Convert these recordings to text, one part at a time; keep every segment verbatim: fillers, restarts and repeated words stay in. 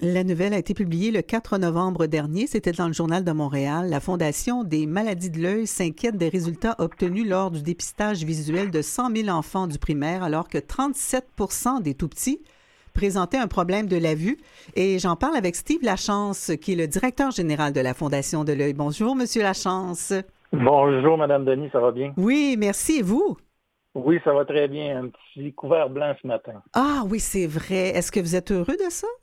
La nouvelle a été publiée le quatre novembre dernier. C'était dans le Journal de Montréal. La Fondation des maladies de l'œil s'inquiète des résultats obtenus lors du dépistage visuel de cent mille enfants du primaire, alors que trente-sept pour cent des tout-petits présentaient un problème de la vue. Et j'en parle avec Steve Lachance, qui est le directeur général de la Fondation de l'œil. Bonjour, Monsieur Lachance. Bonjour, Madame Denis, ça va bien? Oui, merci. Et vous? Oui, ça va très bien. Un petit couvert blanc ce matin. Ah oui, c'est vrai. Est-ce que vous êtes heureux de ça?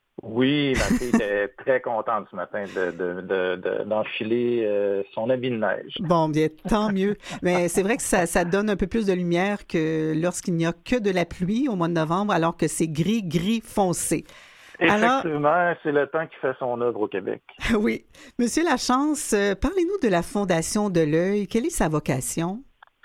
Oui, ma fille était très contente ce matin de, de, de, de, d'enfiler euh, son habit de neige. Bon, bien, tant mieux. Mais c'est vrai que ça, ça donne un peu plus de lumière que lorsqu'il n'y a que de la pluie au mois de novembre, alors que c'est gris, gris foncé. Effectivement, alors, c'est le temps qui fait son œuvre au Québec. Oui. Monsieur Lachance, euh, parlez-nous de la Fondation de l'œil. Quelle est sa vocation?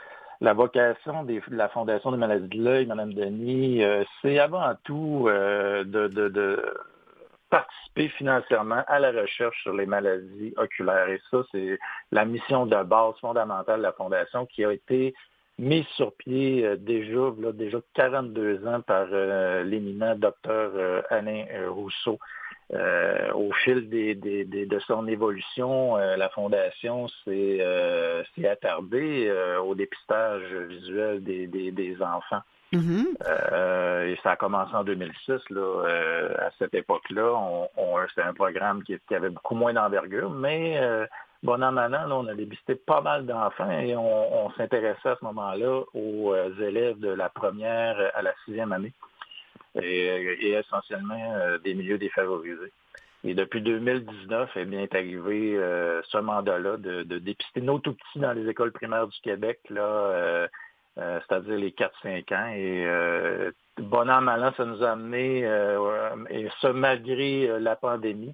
La vocation des, de la Fondation des maladies de l'œil, Madame Denis, euh, c'est avant tout euh, de, de, de participer financièrement à la recherche sur les maladies oculaires. Et ça, c'est la mission de base fondamentale de la Fondation qui a été mise sur pied euh, déjà, là, déjà quarante-deux ans par euh, l'éminent docteur euh, Alain euh, Rousseau. Euh, au fil des, des, des, de son évolution, euh, la Fondation s'est, euh, s'est attardée euh, au dépistage visuel des, des, des enfants. Mm-hmm. Euh, et ça a commencé en deux mille six. Là, euh, à cette époque-là, on, on, c'était un programme qui, qui avait beaucoup moins d'envergure, mais euh, bon an, mal an, là, on a dépisté pas mal d'enfants et on, on s'intéressait à ce moment-là aux euh, élèves de la première à la sixième année. Et, et essentiellement euh, des milieux défavorisés. Et depuis deux mille dix-neuf, eh bien, est arrivé euh, ce mandat-là de, de dépister nos tout-petits dans les écoles primaires du Québec, là, euh, euh, c'est-à-dire les quatre cinq ans. Et euh, bon an, mal an, ça nous a amené, euh, et ce malgré euh, la pandémie,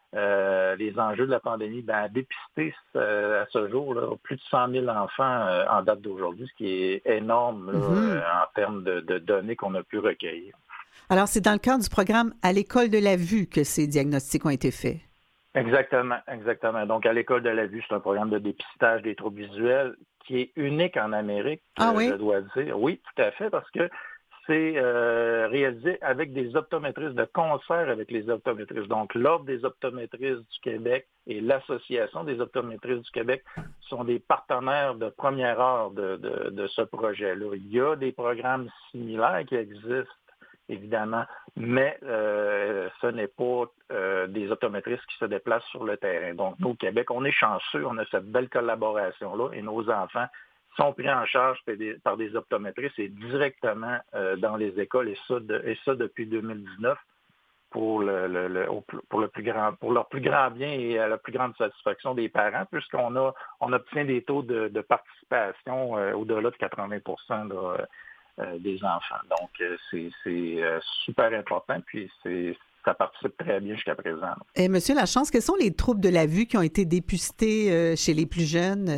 euh, les enjeux de la pandémie, ben, à dépister euh, à ce jour là, plus de cent mille enfants euh, en date d'aujourd'hui, ce qui est énorme là, Mm-hmm. euh, en termes de, de données qu'on a pu recueillir. Alors, c'est dans le cadre du programme À l'école de la vue que ces diagnostics ont été faits. Exactement, exactement. Donc, à l'école de la vue, c'est un programme de dépistage des troubles visuels qui est unique en Amérique, ah, oui? je dois dire. Oui, tout à fait, parce que c'est euh, réalisé avec des optométristes de concert avec les optométristes. Donc, l'Ordre des optométristes du Québec et l'Association des optométristes du Québec sont des partenaires de première heure de, de, de ce projet-là. Il y a des programmes similaires qui existent, évidemment, mais euh, ce n'est pas euh, des optométristes qui se déplacent sur le terrain. Donc, nous, au Québec, on est chanceux, on a cette belle collaboration-là et nos enfants sont pris en charge par des, par des optométristes et directement euh, dans les écoles, et ça, de, et ça depuis deux mille dix-neuf, pour le, le, le, pour le plus grand, pour leur plus grand bien et à la plus grande satisfaction des parents, puisqu'on a, on obtient des taux de, de participation euh, au-delà de quatre-vingts pour cent là, euh, des enfants. Donc, euh, c'est, c'est euh, super important, puis c'est ça participe très bien jusqu'à présent. Et Monsieur Lachance, quels sont les troubles de la vue qui ont été dépistés euh, chez les plus jeunes?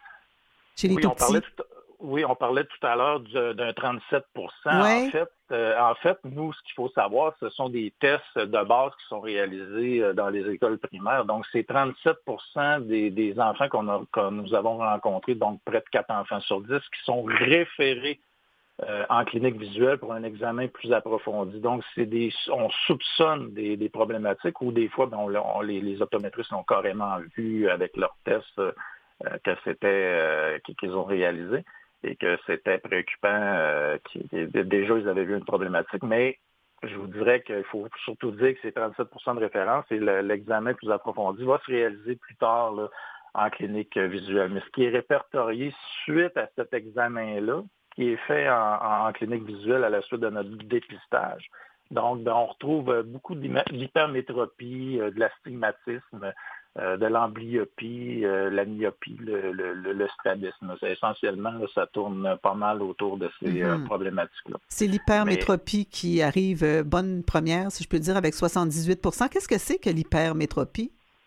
Chez les oui, tout on parlait petits? tout, oui, on parlait tout à l'heure du, d'un trente-sept pour cent. Ouais. En fait, euh, en fait, nous, ce qu'il faut savoir, ce sont des tests de base qui sont réalisés dans les écoles primaires. Donc, c'est trente-sept pour cent des, des enfants qu'on a, que nous avons rencontrés, donc près de quatre enfants sur dix, qui sont référés euh, en clinique visuelle pour un examen plus approfondi. Donc, c'est des, on soupçonne des, des problématiques ou des fois, ben, on, on, les, les optométristes ont carrément vu avec leurs tests euh, que c'était euh, qu'ils ont réalisé et que c'était préoccupant. Euh, qui, déjà, ils avaient vu une problématique, mais je vous dirais qu'il faut surtout dire que c'est trente-sept pour cent de référence et le, l'examen plus approfondi va se réaliser plus tard là, en clinique visuelle. Mais ce qui est répertorié suite à cet examen-là, qui est fait en, en, en clinique visuelle à la suite de notre dépistage. Donc, ben, on retrouve beaucoup d'hypermétropie, de l'astigmatisme, Euh, de l'amblyopie, euh, la myopie, le, le, le, le strabisme. C'est essentiellement, là, ça tourne pas mal autour de ces mm-hmm. euh, problématiques-là. C'est l'hypermétropie Mais... qui arrive euh, bonne première, si je peux dire, avec soixante-dix-huit pour cent. Qu'est-ce que c'est que l'hypermétropie?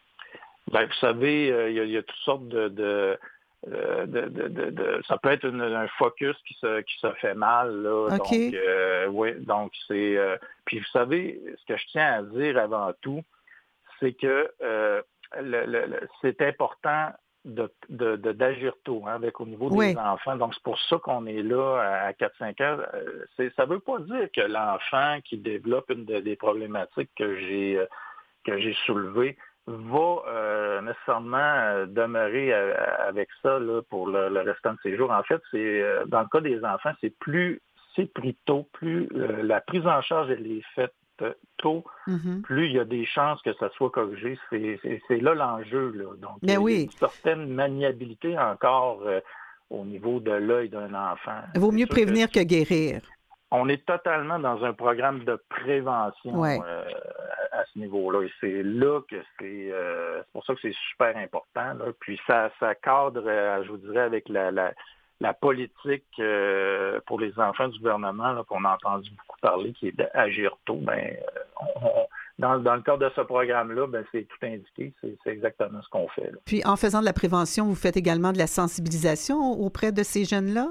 Ben, vous savez, euh, il, y a, il y a toutes sortes de... de De, de, de, de, de, ça peut être une, un focus qui se, qui se fait mal. Là. Okay. Donc, euh, oui, donc c'est... Euh, puis vous savez, ce que je tiens à dire avant tout, c'est que euh, le, le, le, c'est important de, de, de, d'agir tôt hein, avec au niveau Oui. des enfants. Donc, c'est pour ça qu'on est là à quatre cinq ans. C'est, ça ne veut pas dire que l'enfant qui développe une de, des problématiques que j'ai, que j'ai soulevées va euh, nécessairement euh, demeurer euh, avec ça là, pour le, le restant de ses jours. En fait, c'est euh, dans le cas des enfants, c'est plus c'est pris tôt, plus euh, la prise en charge elle est faite tôt, mm-hmm. plus il y a des chances que ça soit corrigé. C'est, c'est, c'est là l'enjeu. Là. Donc, Mais il y a oui. une certaine maniabilité encore euh, au niveau de l'œil d'un enfant. Il vaut mieux prévenir que, que guérir. On est totalement dans un programme de prévention ouais. euh, à, à ce niveau-là. Et c'est là que c'est... Euh, c'est pour ça que c'est super important. Là. Puis ça, ça cadre, euh, je vous dirais, avec la, la, la politique euh, pour les enfants du gouvernement là, qu'on a entendu beaucoup parler, qui est d'agir tôt. Ben, on, on, dans, dans le cadre de ce programme-là, ben, c'est tout indiqué. C'est, c'est exactement ce qu'on fait. Là. Puis en faisant de la prévention, vous faites également de la sensibilisation auprès de ces jeunes-là?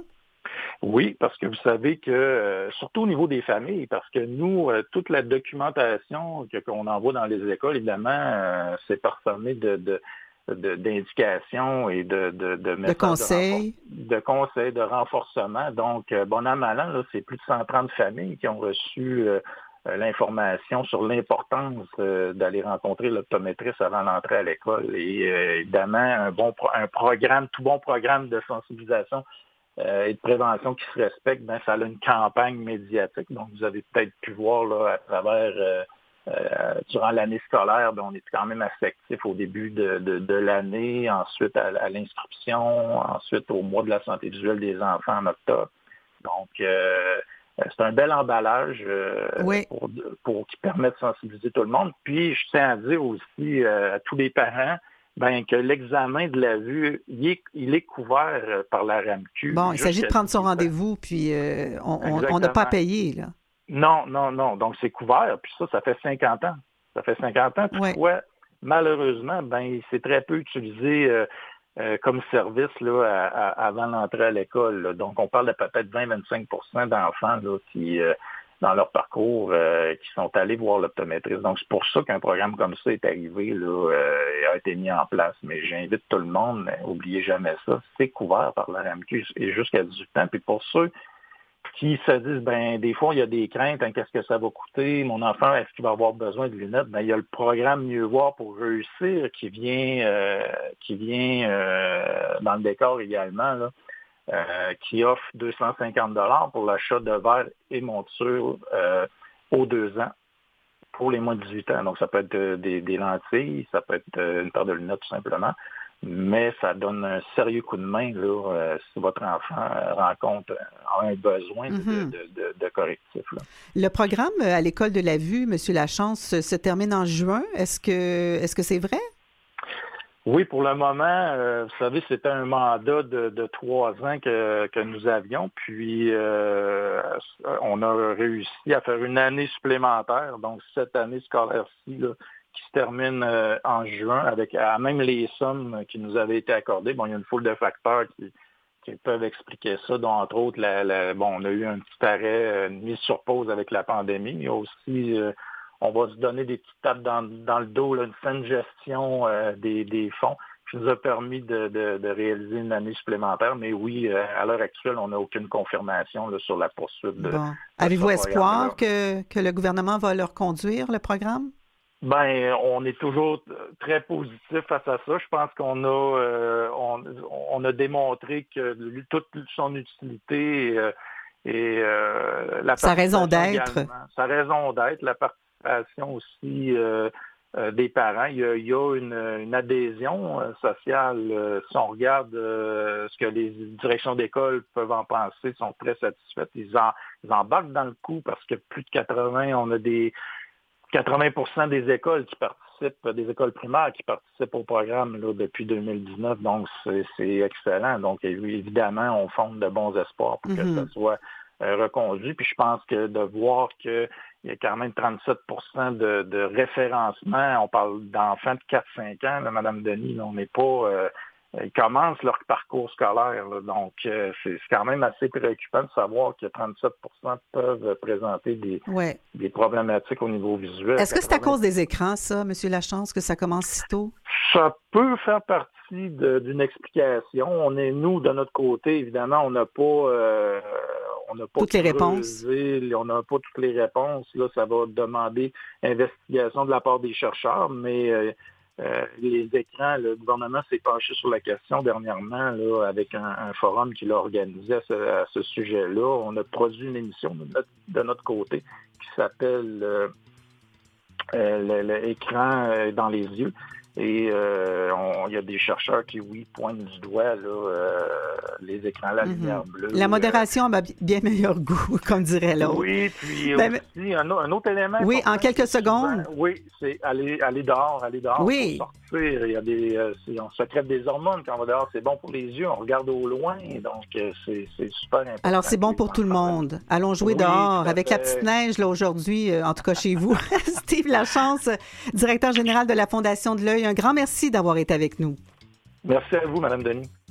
Oui, parce que vous savez que, euh, surtout au niveau des familles, parce que nous, euh, toute la documentation que, qu'on envoie dans les écoles, évidemment, euh, c'est parsemé de, de, de, d'indications et de, de, de messages de conseils. De, renfor- de conseils, de renforcement. Donc, euh, bon an, mal an, là, c'est plus de cent trente familles qui ont reçu euh, l'information sur l'importance euh, d'aller rencontrer l'optométriste avant l'entrée à l'école. Et euh, évidemment, un bon pro- un programme, tout bon programme de sensibilisation Euh, et de prévention qui se respecte, ben, ça a une campagne médiatique. Donc, vous avez peut-être pu voir là, à travers, euh, euh, durant l'année scolaire, ben, on est quand même assez actif au début de, de, de l'année, ensuite à, à l'inscription, ensuite au mois de la santé visuelle des enfants en octobre. Donc, euh, c'est un bel emballage euh, oui. pour, pour qui permet de sensibiliser tout le monde. Puis, je tiens à dire aussi euh, à tous les parents, ben, que l'examen de la vue, il est, il est couvert par la R A M Q. Bon, il s'agit de prendre son rendez-vous, puis euh, on n'a pas à payer, là. Non, non, non. Donc, c'est couvert, puis ça, ça fait cinquante ans. Ça fait cinquante ans. Toutefois, ouais. malheureusement, ben, c'est très peu utilisé euh, euh, comme service là, à, à, avant l'entrée à l'école. Là. Donc, on parle de peut-être vingt à vingt-cinq pour cent d'enfants là, qui... Euh, dans leur parcours, euh, qui sont allés voir l'optométriste. Donc, c'est pour ça qu'un programme comme ça est arrivé, là, euh, et a été mis en place. Mais j'invite tout le monde, n'oubliez jamais ça, c'est couvert par la R A M Q et jusqu'à dix-huit ans. Puis pour ceux qui se disent, ben des fois, il y a des craintes, hein, qu'est-ce que ça va coûter? Mon enfant, est-ce qu'il va avoir besoin de lunettes? Ben, il y a le programme Mieux voir pour réussir qui vient, euh, qui vient euh, dans le décor également, là. Euh, qui offre deux cent cinquante dollars pour l'achat de verres et montures euh, aux deux ans pour les moins de dix-huit ans. Donc, ça peut être euh, des, des lentilles, ça peut être euh, une paire de lunettes tout simplement, mais ça donne un sérieux coup de main là, euh, si votre enfant euh, rencontre a un besoin de, mm-hmm. de, de, de correctif. Là. Le programme à l'École de la vue, M. Lachance, se termine en juin. Est-ce que, est-ce que c'est vrai? Oui, pour le moment, euh, vous savez, c'était un mandat de, de trois ans que, que nous avions, puis euh, on a réussi à faire une année supplémentaire, donc cette année scolaire-ci, là, qui se termine euh, en juin, avec à même les sommes qui nous avaient été accordées. Bon, il y a une foule de facteurs qui, qui peuvent expliquer ça, dont entre autres, la, la, bon, on a eu un petit arrêt, une mise sur pause avec la pandémie, il y a aussi... Euh, on va se donner des petites tapes dans, dans le dos, là, une saine gestion euh, des, des fonds qui nous a permis de, de, de réaliser une année supplémentaire. Mais oui, euh, à l'heure actuelle, on n'a aucune confirmation là, sur la poursuite de, bon. de Avez-vous espoir que, que le gouvernement va leur conduire le programme? Ben, on est toujours très positif face à ça. Je pense qu'on a euh, on, on a démontré que toute son utilité euh, et euh, la sa raison d'être. Également, sa raison d'être, la participation aussi euh, euh, des parents. Il y a, il y a une, une adhésion euh, sociale. Euh, si on regarde euh, ce que les directions d'école peuvent en penser, ils sont très satisfaits. Ils, en, ils embarquent dans le coup parce que plus de quatre-vingts, on a des quatre-vingts pour cent des écoles qui participent, des écoles primaires qui participent au programme là, depuis deux mille dix-neuf. Donc, c'est, c'est excellent. Donc, évidemment, on fonde de bons espoirs pour mm-hmm. que ça soit euh, reconduit. Puis je pense que de voir que il y a quand même trente-sept pour cent de, de référencement. On parle d'enfants de quatre à cinq ans, là, Mme Denis. Là, on n'est pas... Euh, ils commencent leur parcours scolaire. Là, donc, euh, c'est, c'est quand même assez préoccupant de savoir que trente-sept pour cent peuvent présenter des, ouais. des problématiques au niveau visuel. Est-ce que c'est à cause des écrans, ça, M. Lachance, que ça commence si tôt? Ça peut faire partie de, d'une explication. On est, nous, de notre côté, évidemment, on n'a pas... Euh, on n'a pas toutes les réponses. On n'a pas toutes les réponses. Là, ça va demander investigation de la part des chercheurs, mais euh, euh, les écrans, le gouvernement s'est penché sur la question dernièrement là, avec un, un forum qu'il a organisé à ce, à ce sujet-là. On a produit une émission de notre, de notre côté qui s'appelle euh, euh, l'écran euh, dans les yeux. Et euh, il y a des chercheurs qui, oui, pointent du doigt là, euh, les écrans, la mm-hmm. lumière bleue. La modération euh, a bien meilleur goût, comme dirait l'autre. Oui, puis ben, aussi, un, un autre élément... Oui, en quelques secondes. Souvent, oui, c'est aller, aller dehors, aller dehors oui. pour sortir. Il y a des, euh, on sécrète des hormones quand on va dehors. C'est bon pour les yeux, on regarde au loin, donc euh, c'est, c'est super important. Alors, c'est bon pour tout le monde. Allons jouer oui, dehors avec la petite neige là aujourd'hui, euh, en tout cas chez vous. Steve Lachance, directeur général de la Fondation de l'Œil, un grand merci d'avoir été avec nous. Merci à vous, Mme Denis.